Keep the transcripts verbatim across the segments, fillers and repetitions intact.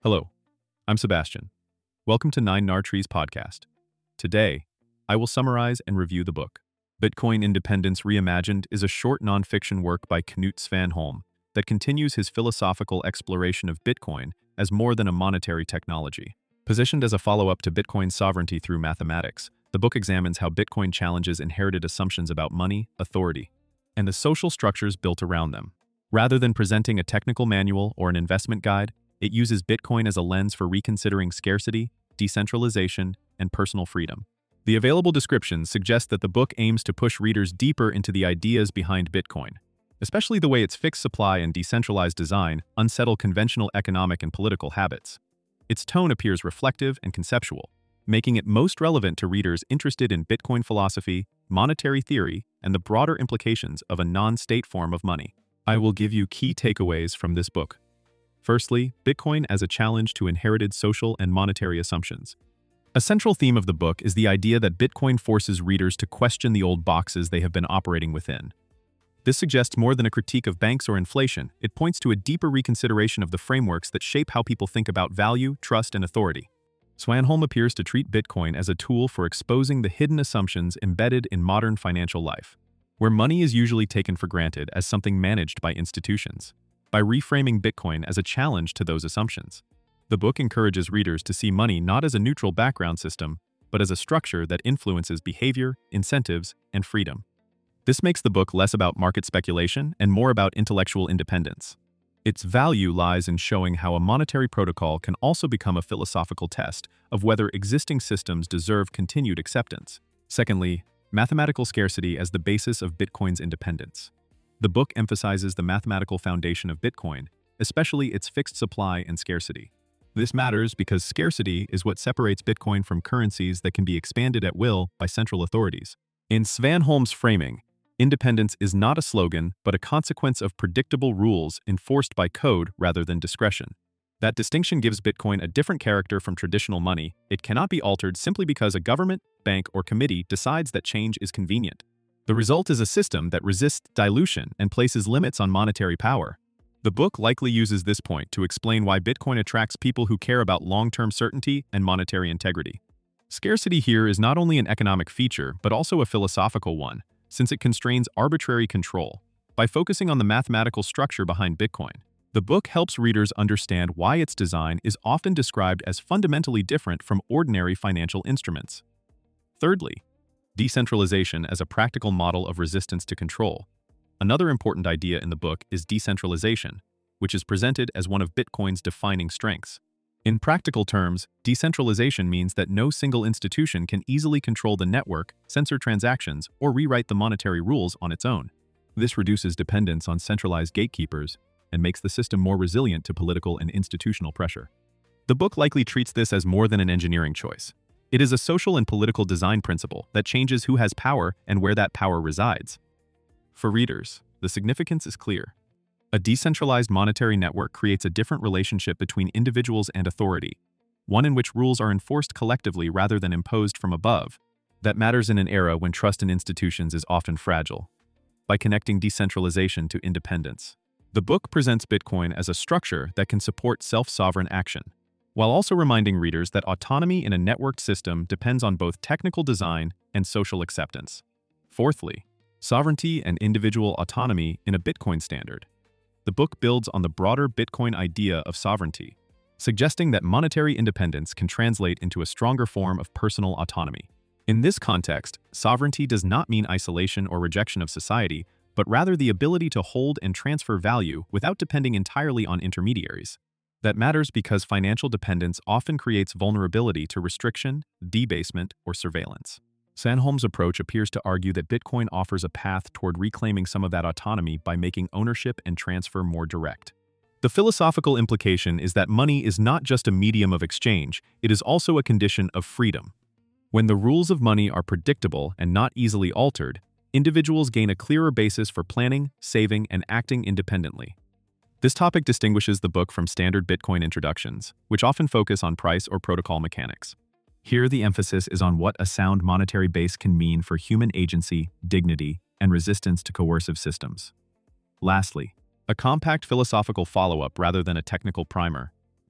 Hello, I'm Sebastian. Welcome to Nine Nar Trees podcast. Today, I will summarize and review the book. Bitcoin Independence Reimagined is a short nonfiction work by Knut Svanholm that continues his philosophical exploration of Bitcoin as more than a monetary technology. Positioned as a follow-up to Bitcoin's sovereignty through mathematics, the book examines how Bitcoin challenges inherited assumptions about money, authority, and the social structures built around them. Rather than presenting a technical manual or an investment guide, it uses Bitcoin as a lens for reconsidering scarcity, decentralization, and personal freedom. The available descriptions suggest that the book aims to push readers deeper into the ideas behind Bitcoin, especially the way its fixed supply and decentralized design unsettle conventional economic and political habits. Its tone appears reflective and conceptual, making it most relevant to readers interested in Bitcoin philosophy, monetary theory, and the broader implications of a non-state form of money. I will give you key takeaways from this book. Firstly, Bitcoin as a challenge to inherited social and monetary assumptions. A central theme of the book is the idea that Bitcoin forces readers to question the old boxes they have been operating within. This suggests more than a critique of banks or inflation. It points to a deeper reconsideration of the frameworks that shape how people think about value, trust, and authority. Svanholm appears to treat Bitcoin as a tool for exposing the hidden assumptions embedded in modern financial life, where money is usually taken for granted as something managed by institutions. By reframing Bitcoin as a challenge to those assumptions, the book encourages readers to see money not as a neutral background system, but as a structure that influences behavior, incentives, and freedom. This makes the book less about market speculation and more about intellectual independence. Its value lies in showing how a monetary protocol can also become a philosophical test of whether existing systems deserve continued acceptance. Secondly, mathematical scarcity as the basis of Bitcoin's independence. The book emphasizes the mathematical foundation of Bitcoin, especially its fixed supply and scarcity. This matters because scarcity is what separates Bitcoin from currencies that can be expanded at will by central authorities. In Svanholm's framing, independence is not a slogan, but a consequence of predictable rules enforced by code rather than discretion. That distinction gives Bitcoin a different character from traditional money. It cannot be altered simply because a government, bank, or committee decides that change is convenient. The result is a system that resists dilution and places limits on monetary power. The book likely uses this point to explain why Bitcoin attracts people who care about long-term certainty and monetary integrity. Scarcity here is not only an economic feature, but also a philosophical one, since it constrains arbitrary control. By focusing on the mathematical structure behind Bitcoin, the book helps readers understand why its design is often described as fundamentally different from ordinary financial instruments. Thirdly, decentralization as a practical model of resistance to control. Another important idea in the book is decentralization, which is presented as one of Bitcoin's defining strengths. In practical terms, decentralization means that no single institution can easily control the network, censor transactions, or rewrite the monetary rules on its own. This reduces dependence on centralized gatekeepers and makes the system more resilient to political and institutional pressure. The book likely treats this as more than an engineering choice. It is a social and political design principle that changes who has power and where that power resides. For readers, the significance is clear. A decentralized monetary network creates a different relationship between individuals and authority, one in which rules are enforced collectively rather than imposed from above. That matters in an era when trust in institutions is often fragile. By connecting decentralization to independence, the book presents Bitcoin as a structure that can support self-sovereign action, while also reminding readers that autonomy in a networked system depends on both technical design and social acceptance. Fourthly, sovereignty and individual autonomy in a Bitcoin standard. The book builds on the broader Bitcoin idea of sovereignty, suggesting that monetary independence can translate into a stronger form of personal autonomy. In this context, sovereignty does not mean isolation or rejection of society, but rather the ability to hold and transfer value without depending entirely on intermediaries. That matters because financial dependence often creates vulnerability to restriction, debasement, or surveillance. Svanholm's approach appears to argue that Bitcoin offers a path toward reclaiming some of that autonomy by making ownership and transfer more direct. The philosophical implication is that money is not just a medium of exchange, it is also a condition of freedom. When the rules of money are predictable and not easily altered, individuals gain a clearer basis for planning, saving, and acting independently. This topic distinguishes the book from standard Bitcoin introductions, which often focus on price or protocol mechanics. Here, the emphasis is on what a sound monetary base can mean for human agency, dignity, and resistance to coercive systems. Lastly, a compact philosophical follow-up rather than a technical primer.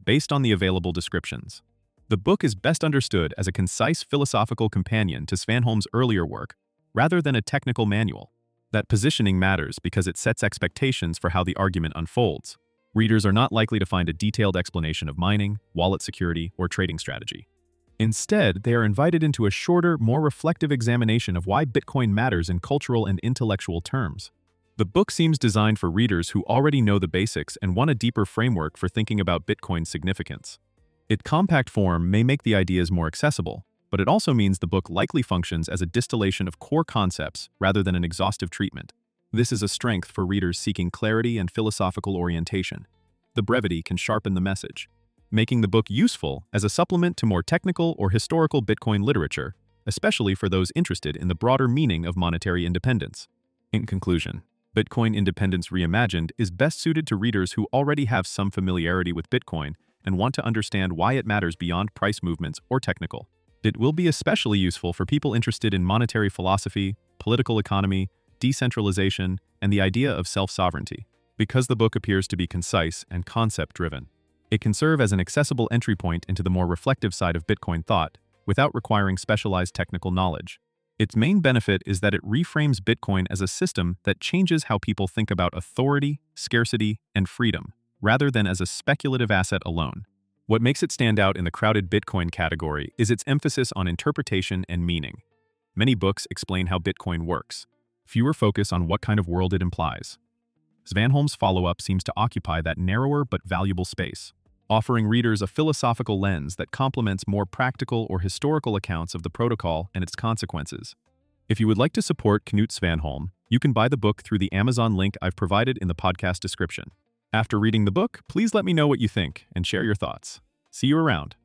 based on the available descriptions. The book is best understood as a concise philosophical companion to Svanholm's earlier work, rather than a technical manual. That positioning matters because it sets expectations for how the argument unfolds. Readers are not likely to find a detailed explanation of mining, wallet security, or trading strategy. Instead, they are invited into a shorter, more reflective examination of why Bitcoin matters in cultural and intellectual terms. The book seems designed for readers who already know the basics and want a deeper framework for thinking about Bitcoin's significance. Its compact form may make the ideas more accessible, but it also means the book likely functions as a distillation of core concepts rather than an exhaustive treatment. This is a strength for readers seeking clarity and philosophical orientation. The brevity can sharpen the message, making the book useful as a supplement to more technical or historical Bitcoin literature, especially for those interested in the broader meaning of monetary independence. In conclusion, Bitcoin Independence Reimagined is best suited to readers who already have some familiarity with Bitcoin and want to understand why it matters beyond price movements or technical. It will be especially useful for people interested in monetary philosophy, political economy, decentralization, and the idea of self-sovereignty. Because the book appears to be concise and concept-driven, it can serve as an accessible entry point into the more reflective side of Bitcoin thought without requiring specialized technical knowledge. Its main benefit is that it reframes Bitcoin as a system that changes how people think about authority, scarcity, and freedom, rather than as a speculative asset alone. What makes it stand out in the crowded Bitcoin category is its emphasis on interpretation and meaning. Many books explain how Bitcoin works. Fewer focus on what kind of world it implies. Svanholm's follow-up seems to occupy that narrower but valuable space, offering readers a philosophical lens that complements more practical or historical accounts of the protocol and its consequences. If you would like to support Knut Svanholm, you can buy the book through the Amazon link I've provided in the podcast description. After reading the book, please let me know what you think and share your thoughts. See you around.